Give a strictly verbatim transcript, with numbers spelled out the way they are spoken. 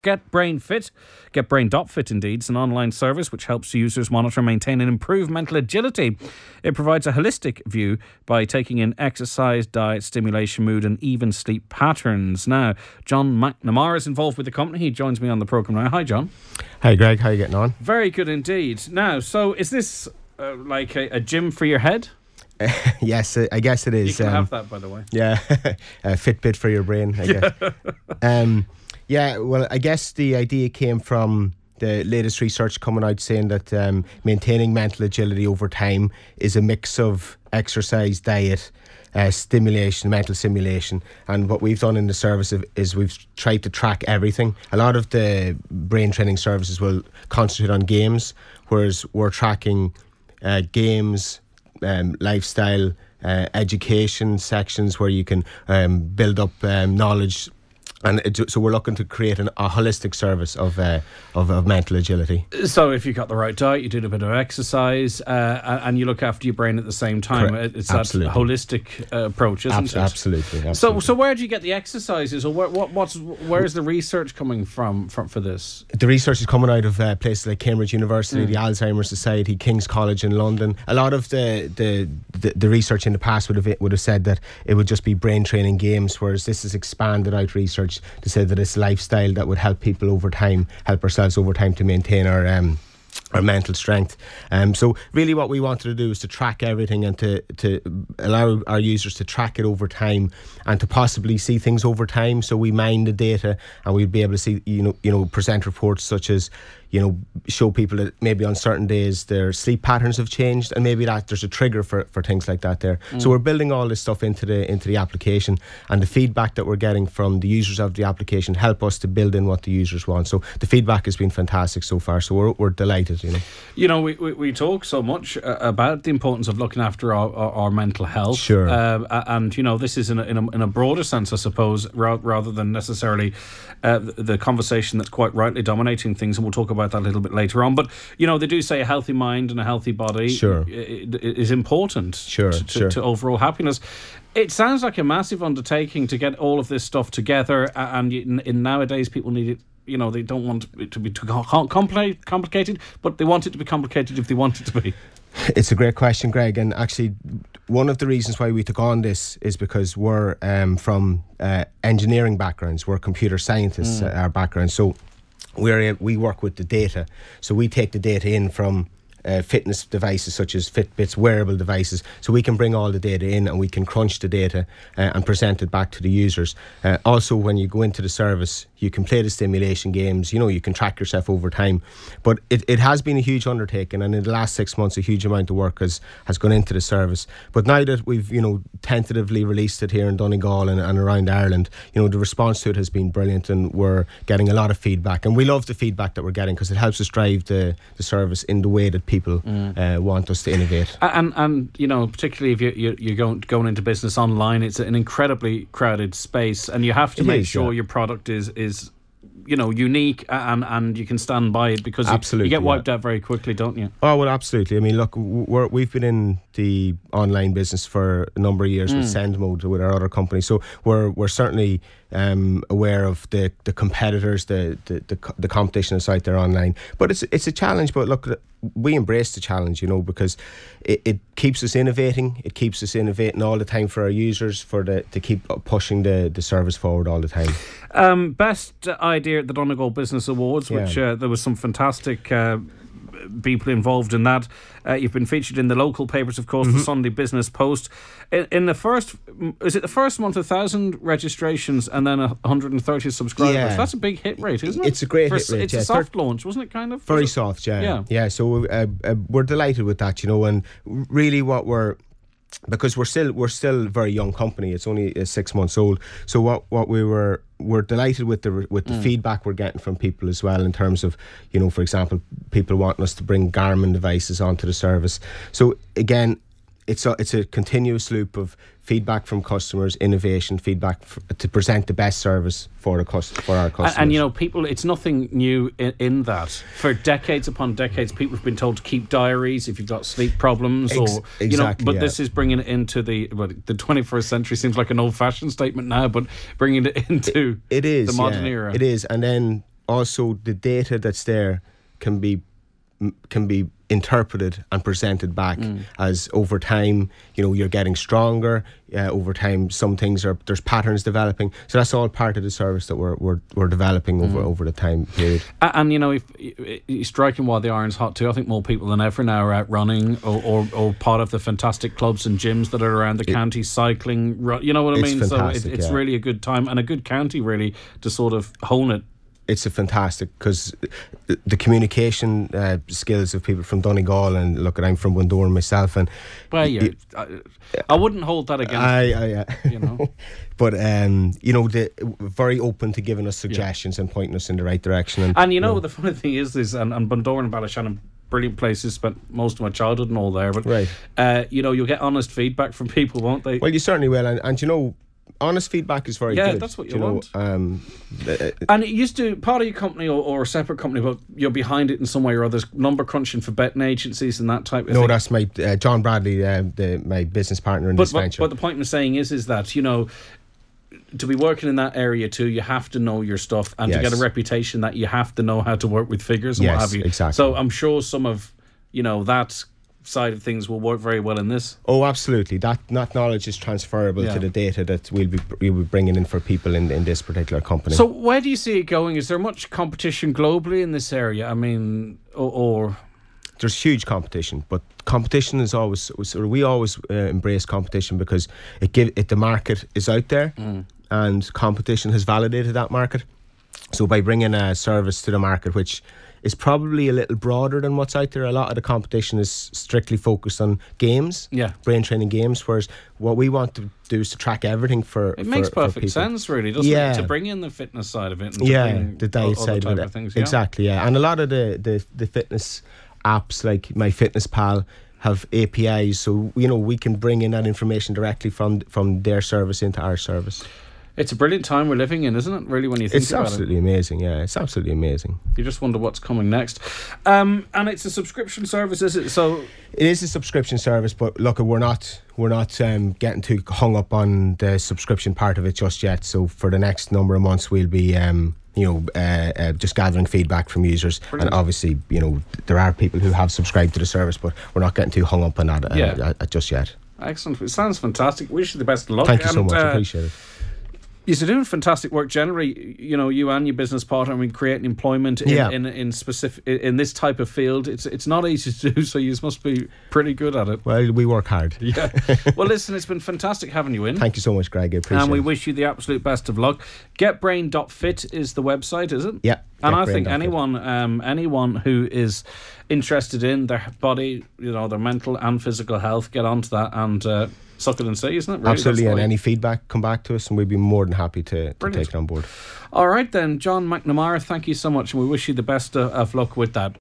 Get Brain Fit. Get Brain dot fit, indeed. It's an online service which helps users monitor, maintain and improve mental agility. It provides a holistic view by taking in exercise, diet, stimulation, mood and even sleep patterns. Now, John McNamara is involved with the company. He joins me on the programme now. Hi, John. Hi, Greg. How are you getting on? Very good indeed. Now, so is this uh, like a, a gym for your head? Uh, yes, uh, I guess it is. You can um, have that, by the way. Yeah, a Fitbit for your brain, I guess. um, yeah, well, I guess the idea came from the latest research coming out saying that um, maintaining mental agility over time is a mix of exercise, diet, uh, stimulation, mental stimulation. And what we've done in the service is we've tried to track everything. A lot of the brain training services will concentrate on games, whereas we're tracking uh, games, um, lifestyle, uh, education sections where you can um, build up um, knowledge. And it, so we're looking to create an, a holistic service of, uh, of of mental agility. So if you've got the right diet, you do a bit of exercise, uh, and you look after your brain at the same time. Correct. It's Absolutely. that holistic uh, approach, isn't Abs- it? Absolutely, absolutely. So so where do you get the exercises, or where, what what's where is the research coming from, from for this? The research is coming out of uh, places like Cambridge University, Mm. the Alzheimer's Society, King's College in London. A lot of the the, the, the research in the past would have would have said that it would just be brain training games, whereas this is expanded out research to say that it's lifestyle that would help people over time, help ourselves over time to maintain our um, our mental strength. Um, so really what we wanted to do is to track everything and to, to allow our users to track it over time and to possibly see things over time. So we mine the data and we'd be able to see, you know, you know, present reports such as, you know, show people that maybe on certain days their sleep patterns have changed, and maybe that there's a trigger for, for things like that there. Mm. So we're building all this stuff into the into the application, and the feedback that we're getting from the users of the application help us to build in what the users want. So the feedback has been fantastic so far. So we're we're delighted, you know. You know, we we, we talk so much uh, about the importance of looking after our, our, our mental health. Sure. Uh, and you know, this is in a, in a in a broader sense, I suppose, ra- rather than necessarily uh, the, the conversation that's quite rightly dominating things, and we'll talk about that a little bit later on. But you know, they do say a healthy mind and a healthy body sure. is important sure, to, to, sure. to overall happiness. It sounds like a massive undertaking to get all of this stuff together, and in, in nowadays people need it. You know, they don't want it to be too compli- complicated, but they want it to be complicated if they want it to be. It's a great question, Greg, and actually one of the reasons why we took on this is because we're um, from uh, engineering backgrounds. We're computer scientists, mm. uh, our background. So we're we work with the data. So we take the data in from Uh, fitness devices such as Fitbits, wearable devices, so we can bring all the data in and we can crunch the data uh, and present it back to the users. Uh, also, when you go into the service, you can play the stimulation games, you know, you can track yourself over time. But it, it has been a huge undertaking, and in the last six months a huge amount of work has, has gone into the service. But now that we've, you know, tentatively released it here in Donegal and, and around Ireland, you know, the response to it has been brilliant, and we're getting a lot of feedback, and we love the feedback that we're getting because it helps us drive the, the service in the way that people mm. uh, want us to innovate. And and you know, particularly if you you you're going going into business online, it's an incredibly crowded space, and you have to it make is, sure yeah. your product is is you know unique and and you can stand by it, because absolutely, you, you get wiped yeah. out very quickly, don't you? Oh well, absolutely. I mean, look, we're, we've been in the online business for a number of years mm. with SendMode, with our other company, so we're we're certainly um, aware of the, the competitors, the, the the the competition that's out there online. But it's it's a challenge. But look, we embrace the challenge, you know, because it, it keeps us innovating. It keeps us innovating all the time for our users, for the to keep pushing the, the service forward all the time. Um, best idea at the Donegal Business Awards, yeah. which uh, there was some fantastic uh, people involved in that. Uh, you've been featured in the local papers, of course, mm-hmm. the Sunday Business Post. In, in the first, is it the first month, a thousand registrations and then a hundred and thirty subscribers? Yeah. That's a big hit rate, isn't it? It's a great For, hit rate. It's yeah. a soft launch, wasn't it? Kind of very it? soft, yeah, yeah. Yeah. So uh, uh, we're delighted with that, you know, and really what we're. Because we're still we're still a very young company. It's only uh, six months old. So what, what we were we're delighted with the with the mm. feedback we're getting from people as well, in terms of, you know, for example, people wanting us to bring Garmin devices onto the service. So again, it's a it's a continuous loop of feedback from customers, innovation, feedback f- to present the best service for the cus- for our customers. And, and you know, people, it's nothing new in, in that. For decades upon decades, people have been told to keep diaries if you've got sleep problems, Ex- or exactly, you know. But yeah. this is bringing it into the well, the twenty-first century. Seems like an old-fashioned statement now, but bringing it into it, it is the modern yeah, era. It is, and then also the data that's there can be can be interpreted and presented back mm. as over time, you know, you're getting stronger. Uh, over time, some things are there's patterns developing. So that's all part of the service that we're we're, we're developing over, mm. over the time period. And, and you know, if you're striking while the iron's hot too, I think more people than ever now are out running or, or, or part of the fantastic clubs and gyms that are around the it, county, cycling. You know what I mean? So it, it's yeah. really a good time and a good county really to sort of hone it. It's a fantastic because the communication uh, skills of people from Donegal, and look, I'm from Bundoran myself, and well, yeah, I, I wouldn't hold that against I, I, yeah. you know. But um, you know, they're very open to giving us suggestions yeah. and pointing us in the right direction. And, and you know, you know, the funny thing is, is and, and Bundoran and Ballyshannon, brilliant places. Spent most of my childhood and all there, but right. uh, you know, you'll get honest feedback from people, won't they? Well, you certainly will, and, and you know. Honest feedback is very yeah, good. Yeah, that's what you, you want. Know, um, uh, and it used to, part of your company or, or a separate company, but you're behind it in some way or other, number crunching for betting agencies and that type of no, thing. No, that's my, uh, John Bradley, uh, the, my business partner in but, this but, venture. But the point I'm saying is, is that, you know, to be working in that area too, you have to know your stuff, and yes. to get a reputation that you have to know how to work with figures and yes, what have you. Exactly. So I'm sure some of, you know, that side of things will work very well in this. Oh, absolutely. That that knowledge is transferable yeah. to the data that we'll be we'll be bringing in for people in in this particular company. So where do you see it going? Is there much competition globally in this area? I mean, or, or there's huge competition, but competition is always we always uh, embrace competition because it give it the market is out there, mm. and competition has validated that market. So by bringing a service to the market, which is probably a little broader than what's out there. A lot of the competition is strictly focused on games, yeah, brain training games, whereas what we want to do is to track everything for It for, makes perfect for people. sense, really, doesn't yeah. it? To bring in the fitness side of it. And yeah, to bring the diet o- side of it. Of things, yeah. Exactly, yeah. And a lot of the, the, the fitness apps like MyFitnessPal have A P Is, so, you know, we can bring in that information directly from from their service into our service. It's a brilliant time we're living in, isn't it, really, when you think it's about it? It's absolutely amazing, yeah. It's absolutely amazing. You just wonder what's coming next. Um, and it's a subscription service, is it? So it is a subscription service, but look, we're not we're not um, getting too hung up on the subscription part of it just yet. So for the next number of months, we'll be um, you know, uh, uh, just gathering feedback from users. Brilliant. And obviously, you know, there are people who have subscribed to the service, but we're not getting too hung up on that uh, yeah. uh, uh, just yet. Excellent. It sounds fantastic. Wish you the best of luck. Thank you and, so much. Uh, I appreciate it. You're doing fantastic work generally, you know, you and your business partner. I mean, creating employment in, yeah. in in specific in this type of field. It's it's not easy to do, so you must be pretty good at it. Well, we work hard. Yeah. Well, listen, it's been fantastic having you in. Thank you so much, Greg. I appreciate it. And we wish you the absolute best of luck. get brain dot fit is the website, is it? Yeah. And I think anyone um, anyone who is interested in their body, you know, their mental and physical health, get onto that and uh, suck it and see, isn't it? Really? Absolutely, and way. Any feedback, come back to us and we'd be more than happy to, to take it on board. All right then, John McNamara, thank you so much, and we wish you the best of, of luck with that.